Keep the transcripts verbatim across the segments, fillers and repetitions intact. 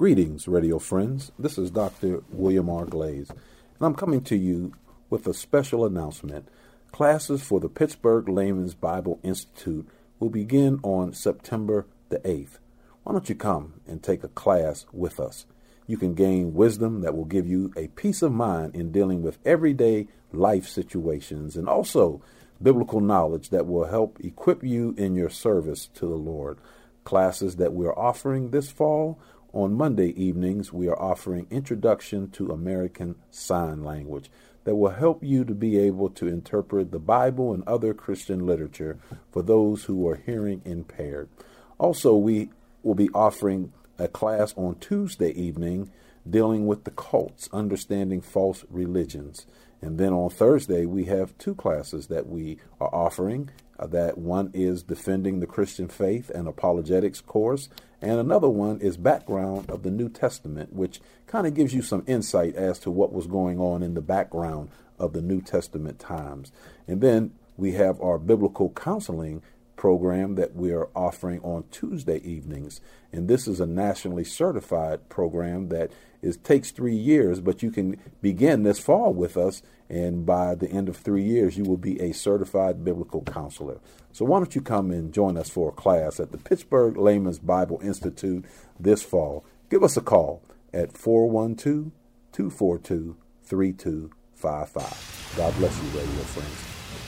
Greetings, radio friends. This is Doctor William R. Glaze, and I'm coming to you with a special announcement. Classes for the Pittsburgh Layman's Bible Institute will begin on September the eighth. Why don't you come and take a class with us? You can gain wisdom that will give you a peace of mind in dealing with everyday life situations, and also biblical knowledge that will help equip you in your service to the Lord. Classes that we're offering this fall: on Monday evenings, we are offering Introduction to American Sign Language that will help you to be able to interpret the Bible and other Christian literature for those who are hearing impaired. Also, we will be offering a class on Tuesday evening dealing with the cults, understanding false religions. And then on Thursday, we have two classes that we are offering. Uh, that one is Defending the Christian Faith and Apologetics course, and another one is Background of the New Testament, which kind of gives you some insight as to what was going on in the background of the New Testament times. And then we have our biblical counseling program that we are offering on Tuesday evenings. And this is a nationally certified program that is takes three years, but you can begin this fall with us, and by the end of three years, you will be a certified biblical counselor. So why don't you come and join us for a class at the Pittsburgh Layman's Bible Institute this fall? Give us a call at four one two, two four two, three two five five. God bless you, radio friends.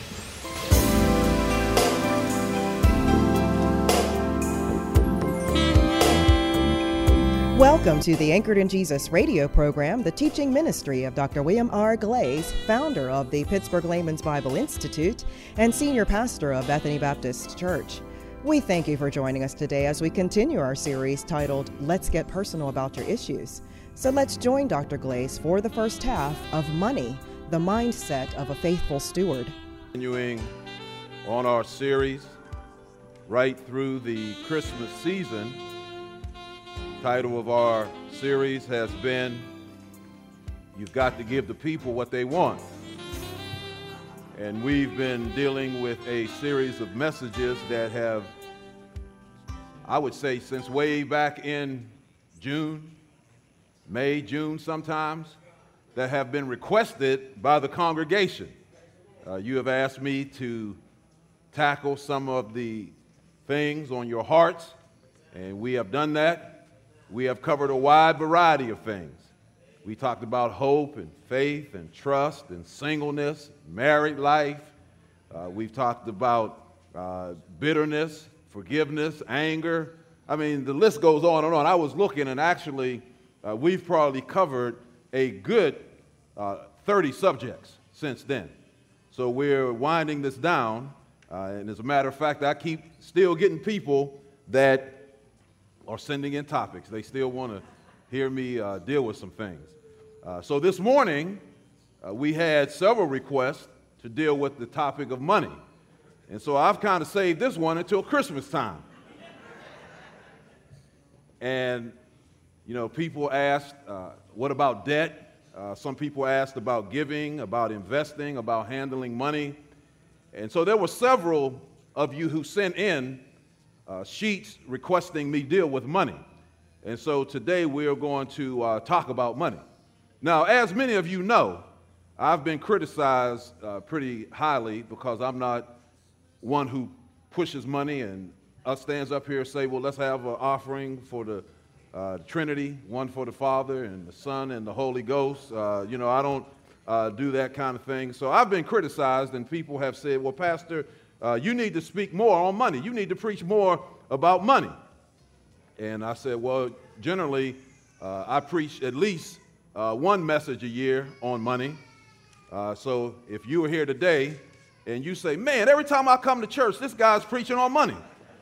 Welcome to the Anchored in Jesus radio program, the teaching ministry of Doctor William R. Glaze, founder of the Pittsburgh Layman's Bible Institute and senior pastor of Bethany Baptist Church. We thank you for joining us today as we continue our series titled, Let's Get Personal About Your Issues. So let's join Doctor Glaze for the first half of Money, the Mindset of a Faithful Steward. Continuing on our series right through the Christmas season. Title of our series has been, You've Got to Give the People What They Want. And we've been dealing with a series of messages that have, I would say, since way back in June, May, June sometimes, that have been requested by the congregation. Uh, you have asked me to tackle some of the things on your hearts, and we have done that. We have covered a wide variety of things. We talked about hope and faith and trust and singleness, married life. Uh, we've talked about uh, bitterness, forgiveness, anger. I mean, the list goes on and on. I was looking, and actually, uh, we've probably covered a good uh, thirty subjects since then. So we're winding this down. Uh, and as a matter of fact, I keep still getting people that are sending in topics. They still want to hear me uh, deal with some things. Uh, so this morning, uh, we had several requests to deal with the topic of money. And so I've kind of saved this one until Christmas time. And, you know, people asked, uh, what about debt? Uh, some people asked about giving, about investing, about handling money. And so there were several of you who sent in Uh, sheets requesting me deal with money. And so today we are going to uh, talk about money. Now, as many of you know, I've been criticized uh, pretty highly because I'm not one who pushes money and us stands up here and say, well, let's have an offering for the uh, Trinity, one for the Father and the Son and the Holy Ghost. Uh, you know, I don't uh, do that kind of thing. So I've been criticized, and people have said, well, Pastor, Uh, you need to speak more on money. You need to preach more about money. And I said, well, generally, uh, I preach at least uh, one message a year on money. Uh, so if you were here today and you say, man, every time I come to church, this guy's preaching on money.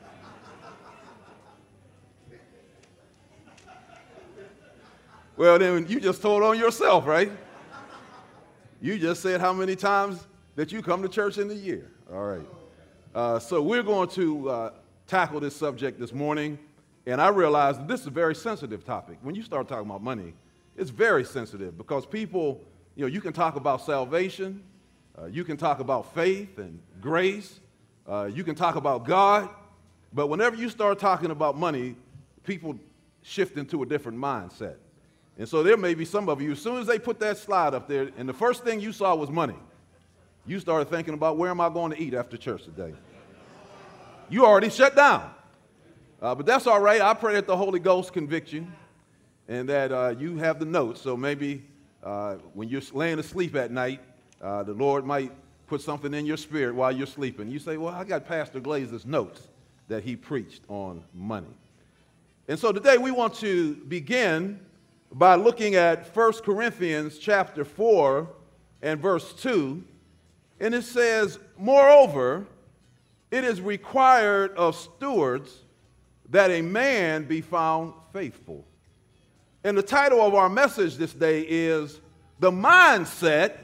Well, then you just told on yourself, right? You just said how many times that you come to church in the year. All right. Uh, so we're going to uh, tackle this subject this morning, and I realize that this is a very sensitive topic. When you start talking about money, it's very sensitive because people, you know, you can talk about salvation, uh, you can talk about faith and grace, uh, you can talk about God, but whenever you start talking about money, people shift into a different mindset. And so there may be some of you, as soon as they put that slide up there, and the first thing you saw was money, you started thinking about, where am I going to eat after church today? You already shut down. Uh, but that's all right. I pray that the Holy Ghost convict you and that uh, you have the notes. So maybe uh, when you're laying asleep at night, uh, the Lord might put something in your spirit while you're sleeping. You say, well, I got Pastor Glaze's notes that he preached on money. And so today we want to begin by looking at First Corinthians chapter four and verse two. And it says, moreover, it is required of stewards that a man be found faithful. And the title of our message this day is The Mindset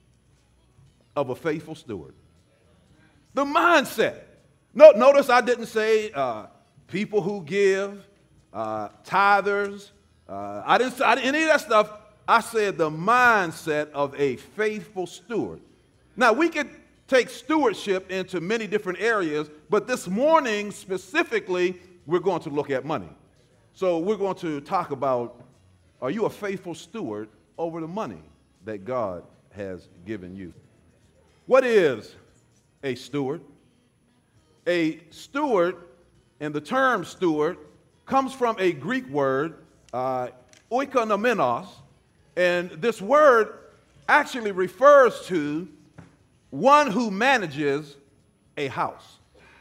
of a Faithful Steward. The mindset. No, notice I didn't say uh, people who give, uh, tithers. Uh, I didn't say I didn't, any of that stuff. I said the mindset of a faithful steward. Now, we could take stewardship into many different areas, but this morning specifically, we're going to look at money. So we're going to talk about, are you a faithful steward over the money that God has given you? What is a steward? A steward, and the term steward, comes from a Greek word, uh, oikonomenos, and this word actually refers to one who manages a house.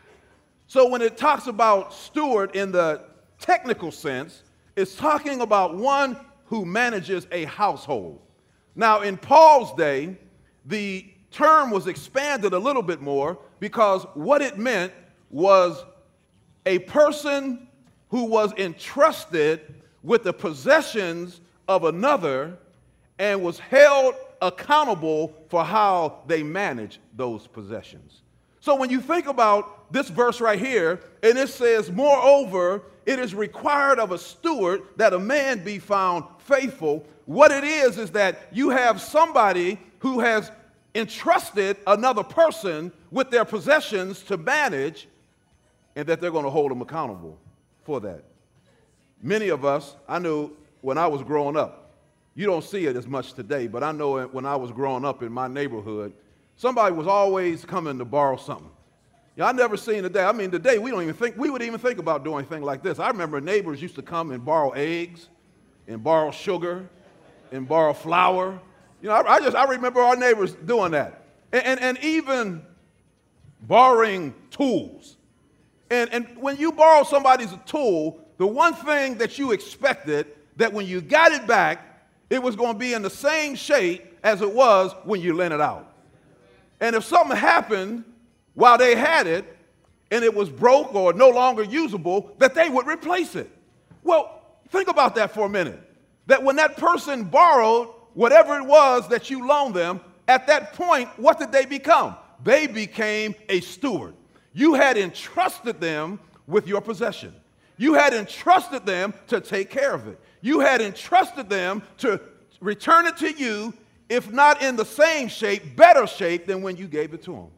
So when it talks about steward in the technical sense, it's talking about one who manages a household. Now, in Paul's day, the term was expanded a little bit more because what it meant was a person who was entrusted with the possessions of another and was held accountable for how they manage those possessions. So when you think about this verse right here, and it says, moreover, it is required of a steward that a man be found faithful. What it is is that you have somebody who has entrusted another person with their possessions to manage, and that they're going to hold them accountable for that. Many of us, I knew when I was growing up, you don't see it as much today, but I know when I was growing up in my neighborhood, somebody was always coming to borrow something. Yeah, I never seen a day. I mean, today we don't even think, we would even think about doing anything like this. I remember neighbors used to come and borrow eggs and borrow sugar and borrow flour. You know, I, I just, I remember our neighbors doing that. And, and, and even borrowing tools. And, and when you borrow somebody's tool, the one thing that you expected that when you got it back, it was going to be in the same shape as it was when you lent it out. And if something happened while they had it and it was broke or no longer usable, that they would replace it. Well, think about that for a minute. That when that person borrowed whatever it was that you loaned them, at that point, what did they become? They became a steward. You had entrusted them with your possession. You had entrusted them to take care of it. You had entrusted them to return it to you, if not in the same shape, better shape than when you gave it to them.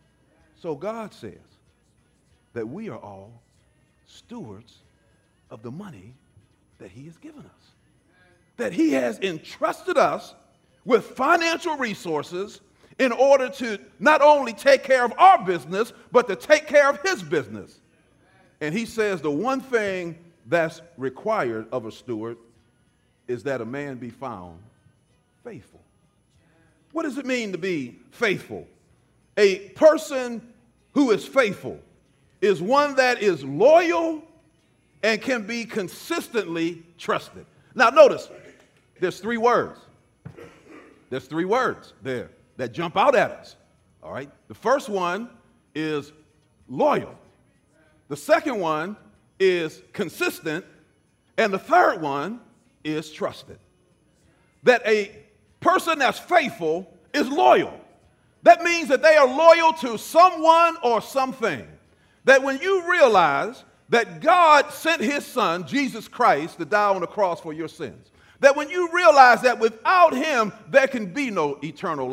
So God says that we are all stewards of the money that he has given us. That he has entrusted us with financial resources in order to not only take care of our business, but to take care of his business. And he says the one thing that's required of a steward is that a man be found faithful. What does it mean to be faithful? A person who is faithful is one that is loyal and can be consistently trusted. Now notice, there's three words. There's three words there that jump out at us. All right? The first one is loyal. The second one is consistent. And the third one is trusted. That a person that's faithful is loyal. That means that they are loyal to someone or something. That when you realize that God sent his son, Jesus Christ, to die on the cross for your sins, that when you realize that without him, there can be no eternal life,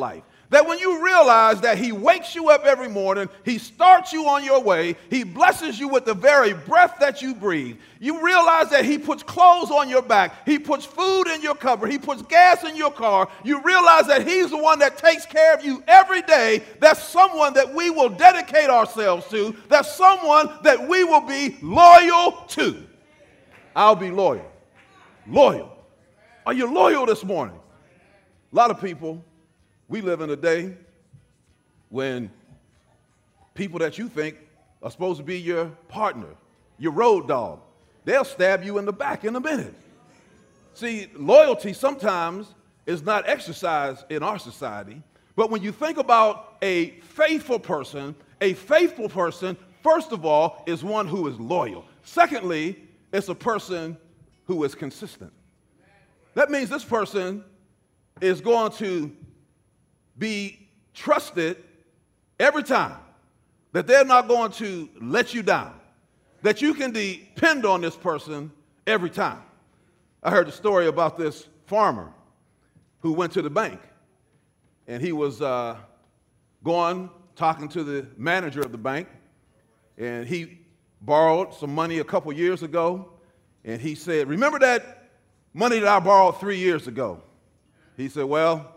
That when you realize that he wakes you up every morning, he starts you on your way, he blesses you with the very breath that you breathe. You realize that he puts clothes on your back, he puts food in your cupboard, he puts gas in your car. You realize that he's the one that takes care of you every day. That's someone that we will dedicate ourselves to. That's someone that we will be loyal to. I'll be loyal. Loyal. Are you loyal this morning? A lot of people, we live in a day when people that you think are supposed to be your partner, your road dog, they'll stab you in the back in a minute. See, loyalty sometimes is not exercised in our society, but when you think about a faithful person, a faithful person, first of all, is one who is loyal. Secondly, it's a person who is consistent. That means this person is going to be trusted every time, that they're not going to let you down, that you can depend on this person every time. I heard a story about this farmer who went to the bank, and he was uh, going, talking to the manager of the bank, and he borrowed some money a couple years ago, and he said, "Remember that money that I borrowed three years ago?" He said, "Well,"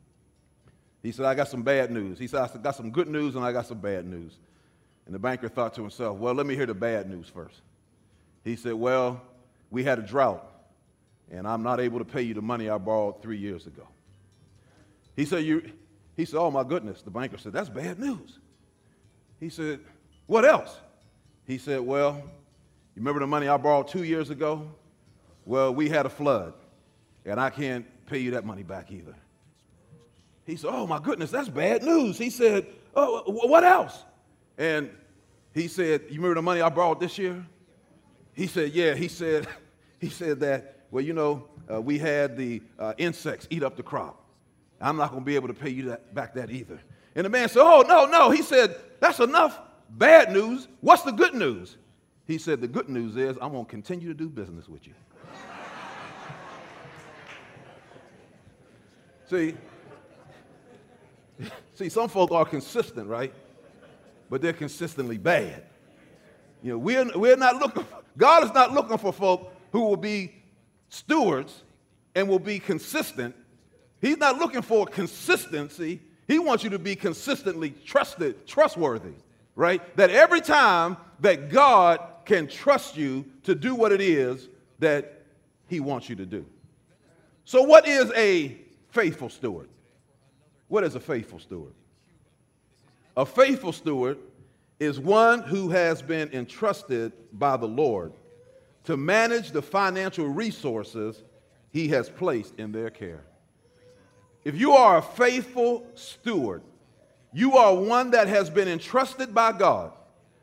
he said, "I got some bad news." He said, "I got some good news and I got some bad news." And the banker thought to himself, "Well, let me hear the bad news first." He said, "Well, we had a drought and I'm not able to pay you the money I borrowed three years ago." He said, "You?" He said, "Oh my goodness." The banker said, "That's bad news." He said, "What else?" He said, "Well, you remember the money I borrowed two years ago? Well, we had a flood and I can't pay you that money back either." He said, "Oh my goodness, that's bad news." He said, "Oh, what else?" And he said, "You remember the money I borrowed this year?" He said, "Yeah." He said, he said that, "Well, you know, uh, we had the uh, insects eat up the crop. I'm not going to be able to pay you that, back that either." And the man said, "Oh, no, no." He said, "That's enough bad news. What's the good news?" He said, "The good news is I'm going to continue to do business with you." See, see, some folk are consistent, right? But they're consistently bad. You know, we're, we're not looking, God is not looking for folk who will be stewards and will be consistent. He's not looking for consistency. He wants you to be consistently trusted, trustworthy, right? That every time that God can trust you to do what it is that he wants you to do. So what is a faithful steward? What is a faithful steward? A faithful steward is one who has been entrusted by the Lord to manage the financial resources he has placed in their care. If you are a faithful steward, you are one that has been entrusted by God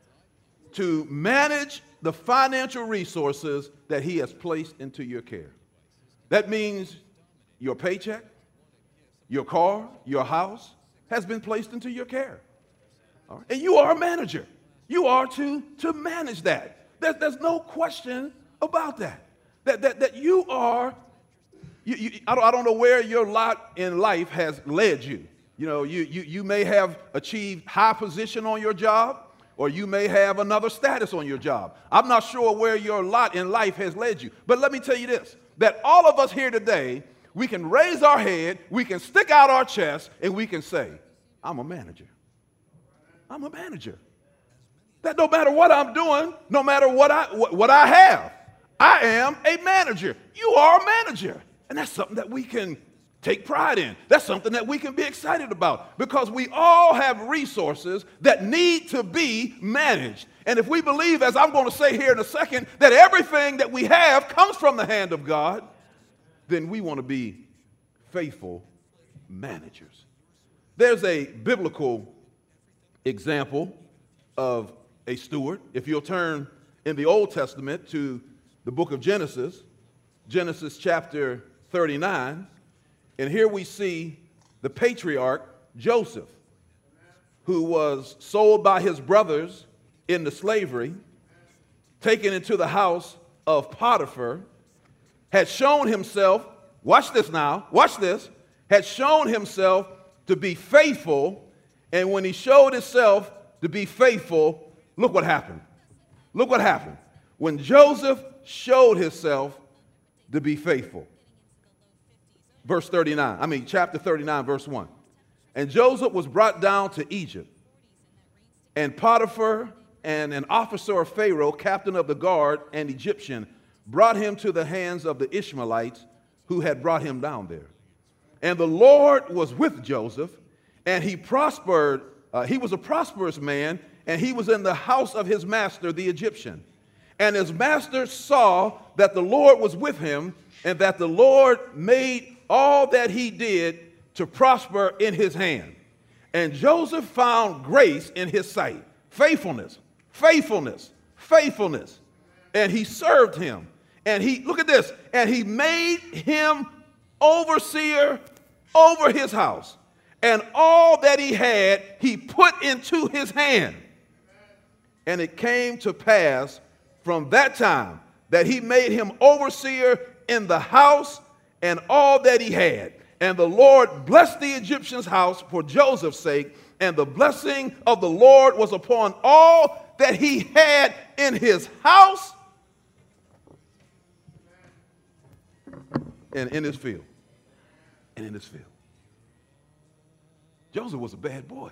to manage the financial resources that he has placed into your care. That means your paycheck, your car, your house has been placed into your care. All right? And you are a manager. You are to, to manage that. There, there's no question about that. That, that, that you are, you, you, I, don't, I don't know where your lot in life has led you. You know, you, you, you may have achieved high position on your job, or you may have another status on your job. I'm not sure where your lot in life has led you. But let me tell you this, that all of us here today, we can raise our head, we can stick out our chest, and we can say, I'm a manager. I'm a manager. That no matter what I'm doing, no matter what I, what, what I have, I am a manager. You are a manager. And that's something that we can take pride in. That's something that we can be excited about, because we all have resources that need to be managed. And if we believe, as I'm going to say here in a second, that everything that we have comes from the hand of God, then we want to be faithful managers. There's a biblical example of a steward. If you'll turn in the Old Testament to the book of Genesis, Genesis chapter thirty-nine, and here we see the patriarch Joseph, who was sold by his brothers into slavery, taken into the house of Potiphar, had shown himself, watch this now, watch this, had shown himself to be faithful, and when he showed himself to be faithful, look what happened. Look what happened. When Joseph showed himself to be faithful. Verse thirty-nine, I mean, chapter thirty-nine, verse one. And Joseph was brought down to Egypt, and Potiphar and an officer of Pharaoh, captain of the guard, an Egyptian, brought him to the hands of the Ishmaelites who had brought him down there. And the Lord was with Joseph, and he prospered. Uh, he was a prosperous man, and he was in the house of his master, the Egyptian. And his master saw that the Lord was with him, and that the Lord made all that he did to prosper in his hand. And Joseph found grace in his sight. Faithfulness, faithfulness, faithfulness. And he served him. And he, look at this, and he made him overseer over his house. And all that he had, he put into his hand. And it came to pass from that time that he made him overseer in the house and all that he had. And the Lord blessed the Egyptian's house for Joseph's sake, and the blessing of the Lord was upon all that he had in his house and in his field. And in his field. Joseph was a bad boy.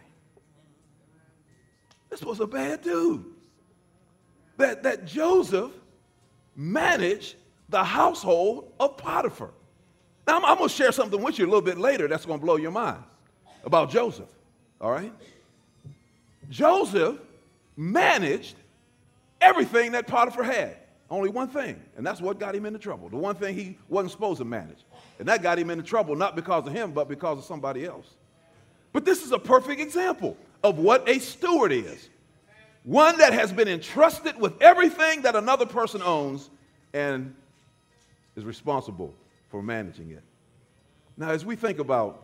This was a bad dude. That, that Joseph managed the household of Potiphar. Now, I'm, I'm going to share something with you a little bit later that's going to blow your mind about Joseph, all right? Joseph managed everything that Potiphar had. Only one thing, and that's what got him into trouble. The one thing he wasn't supposed to manage. And that got him into trouble not because of him, but because of somebody else. But this is a perfect example of what a steward is. One that has been entrusted with everything that another person owns and is responsible for managing it. Now, as we think about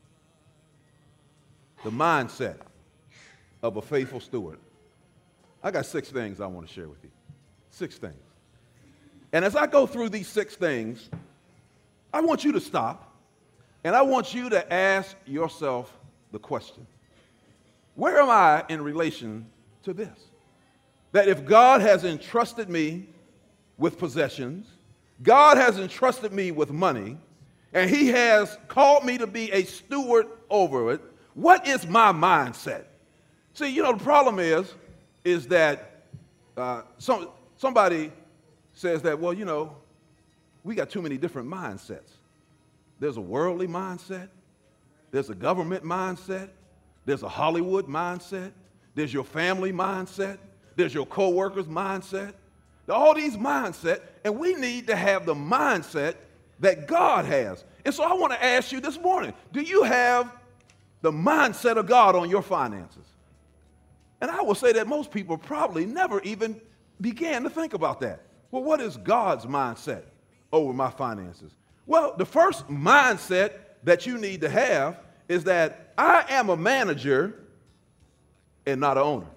the mindset of a faithful steward, I got six things I want to share with you. Six things. And as I go through these six things, I want you to stop and I want you to ask yourself the question, where am I in relation to this? That if God has entrusted me with possessions, God has entrusted me with money, and he has called me to be a steward over it, what is my mindset? See, you know, the problem is, is that uh, some, somebody says that, well, you know, we got too many different mindsets. There's a worldly mindset. There's a government mindset. There's a Hollywood mindset. There's your family mindset. There's your co-worker's mindset. All these mindsets, and we need to have the mindset that God has. And so I want to ask you this morning, do you have the mindset of God on your finances? And I will say that most people probably never even began to think about that. Well, what is God's mindset over my finances? Well, the first mindset that you need to have is that I am a manager and not an owner.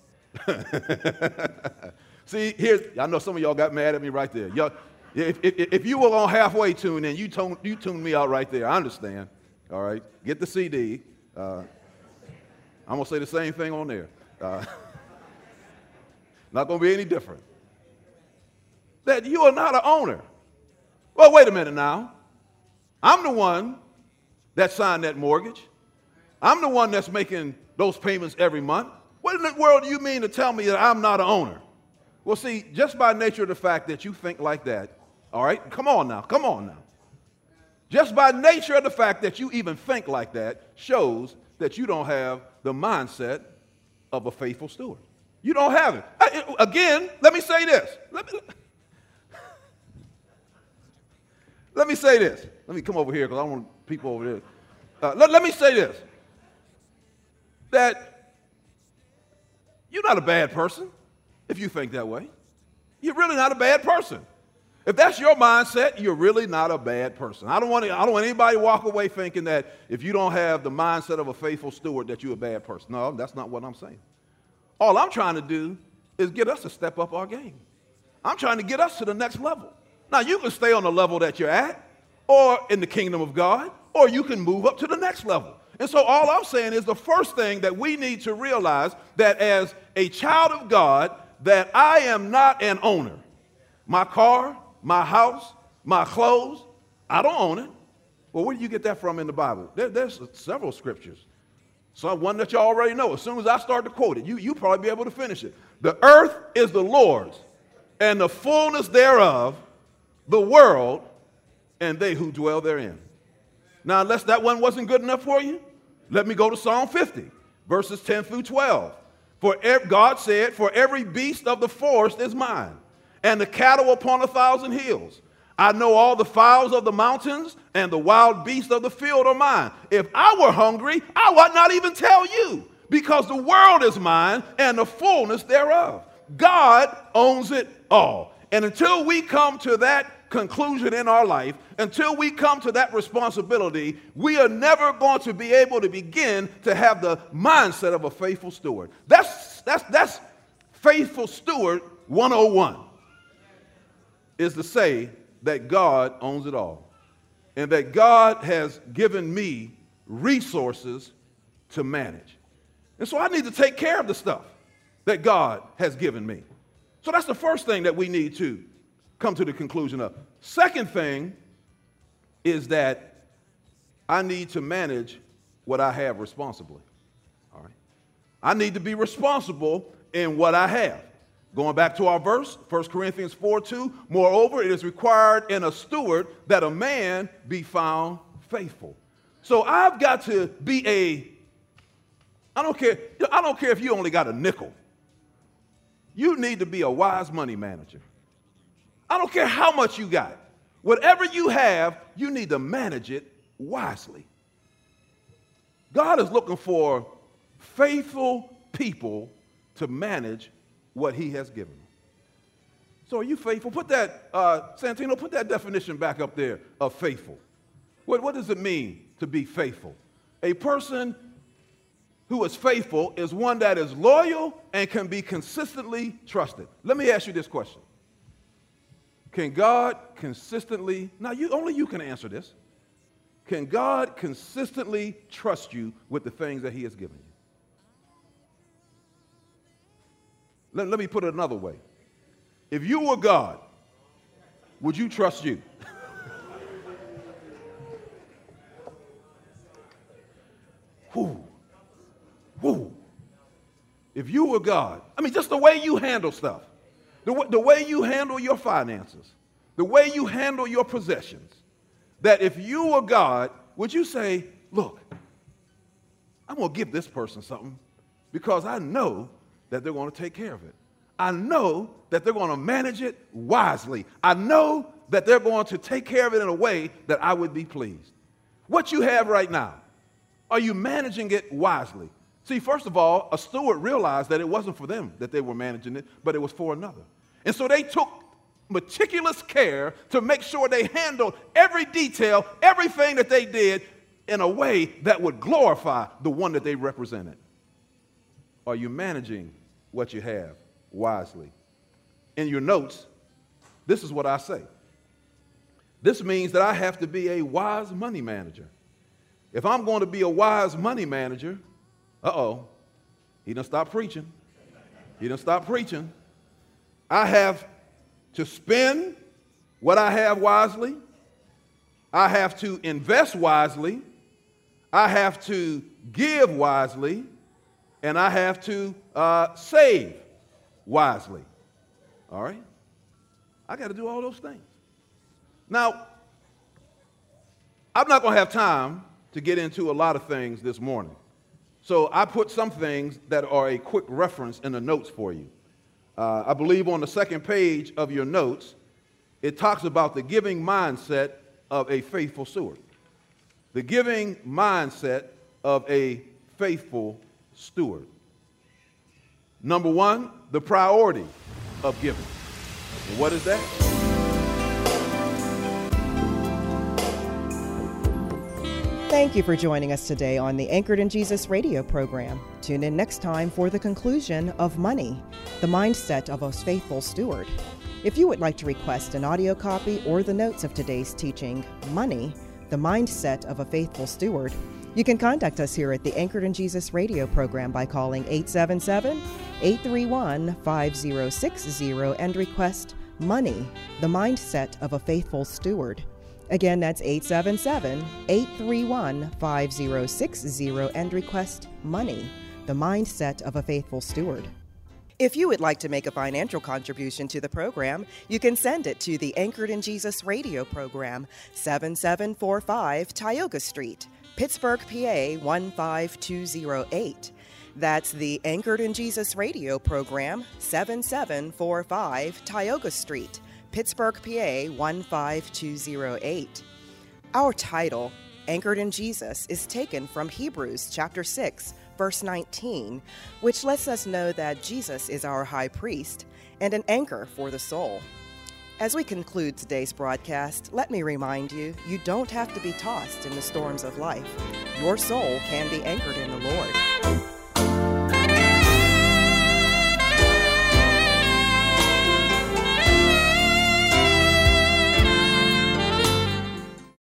See, here's, I know some of y'all got mad at me right there. Y'all, if, if, if you were on halfway tune in, you tuned, you tuned me out right there. I understand. All right. Get the C D. Uh, I'm going to say the same thing on there. Uh, not going to be any different. That you are not an owner. Well, wait a minute now. I'm the one that signed that mortgage. I'm the one that's making those payments every month. What in the world do you mean to tell me that I'm not an owner? Well, see, just by nature of the fact that you think like that, all right, come on now, come on now. Just by nature of the fact that you even think like that shows that you don't have the mindset of a faithful steward. You don't have it. I, again, let me say this. Let me, let me say this. Let me come over here because I want people over there. Uh, let, let me say this. That you're not a bad person. If you think that way, you're really not a bad person. If that's your mindset, you're really not a bad person. I don't want to, I don't want anybody to walk away thinking that if you don't have the mindset of a faithful steward that you're a bad person. No, that's not what I'm saying. All I'm trying to do is get us to step up our game. I'm trying to get us to the next level. Now, you can stay on the level that you're at, or in the kingdom of God, or you can move up to the next level. And so all I'm saying is the first thing that we need to realize that as a child of God, that I am not an owner. My car, my house, my clothes, I don't own it. Well, where do you get that from in the Bible? There, there's several scriptures. So one that you already know. As soon as I start to quote it, you, you'll probably be able to finish it. The earth is the Lord's, and the fullness thereof, the world, and they who dwell therein. Now, unless that one wasn't good enough for you, let me go to Psalm fifty, verses ten through twelve. For God said, for every beast of the forest is mine, and the cattle upon a thousand hills. I know all the fowls of the mountains, and the wild beasts of the field are mine. If I were hungry, I would not even tell you, because the world is mine, and the fullness thereof. God owns it all. And until we come to that conclusion in our life, until we come to that responsibility, we are never going to be able to begin to have the mindset of a faithful steward. That's, that's, that's faithful steward one oh one, is to say that God owns it all, and that God has given me resources to manage. And so I need to take care of the stuff that God has given me. So that's the first thing that we need to come to the conclusion of. Second thing is that I need to manage what I have responsibly. All right. I need to be responsible in what I have. Going back to our verse, First Corinthians four two, moreover, it is required in a steward that a man be found faithful. So I've got to be a, I don't care, I don't care if you only got a nickel. You need to be a wise money manager. I don't care how much you got. Whatever you have, you need to manage it wisely. God is looking for faithful people to manage what he has given them. So are you faithful? Put that, uh, Santino, put that definition back up there of faithful. What, what does it mean to be faithful? A person who is faithful is one that is loyal and can be consistently trusted. Let me ask you this question. Can God consistently, now you, only you can answer this. Can God consistently trust you with the things that he has given you? Let, let me put it another way. If you were God, would you trust you? Whew. Whew. If you were God, I mean, just the way you handle stuff, the, w- the way you handle your finances, the way you handle your possessions, that if you were God, would you say, look, I'm going to give this person something because I know that they're going to take care of it. I know that they're going to manage it wisely. I know that they're going to take care of it in a way that I would be pleased. What you have right now, are you managing it wisely? See, first of all, a steward realized that it wasn't for them that they were managing it, but it was for another. And so they took meticulous care to make sure they handled every detail, everything that they did in a way that would glorify the one that they represented. Are you managing what you have wisely? In your notes, this is what I say. This means that I have to be a wise money manager. If I'm going to be a wise money manager, uh-oh, he done stopped preaching. He done stopped preaching. I have to spend what I have wisely. I have to invest wisely. I have to give wisely. And I have to uh, save wisely. All right? I got to do all those things. Now, I'm not going to have time to get into a lot of things this morning. So I put some things that are a quick reference in the notes for you. Uh, I believe on the second page of your notes, it talks about the giving mindset of a faithful steward. The giving mindset of a faithful steward. Number one, the priority of giving. And what is that? Thank you for joining us today on the Anchored in Jesus radio program. Tune in next time for the conclusion of Money, the mindset of a faithful steward. If you would like to request an audio copy or the notes of today's teaching, Money, the mindset of a faithful steward, You can contact us here at the Anchored in Jesus radio program by calling eight seven seven, eight three one, five zero six zero and request Money, the Mindset of a Faithful Steward. Again, that's eight seven seven, eight three one, five zero six zero and request Money, the Mindset of a Faithful Steward. If you would like to make a financial contribution to the program, you can send it to the Anchored in Jesus radio program, seven seven four five Tioga Street, Pittsburgh, P A one five two zero eight. That's the Anchored in Jesus radio program, seven seven four five Tioga Street, Pittsburgh, P A one five two zero eight. Our title, Anchored in Jesus, is taken from Hebrews chapter six, verse nineteen, which lets us know that Jesus is our high priest and an anchor for the soul. As we conclude today's broadcast, let me remind you, you don't have to be tossed in the storms of life. Your soul can be anchored in the Lord.